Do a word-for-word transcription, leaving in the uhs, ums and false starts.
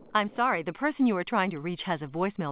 I'm sorry, the person you are trying to reach has a voicemail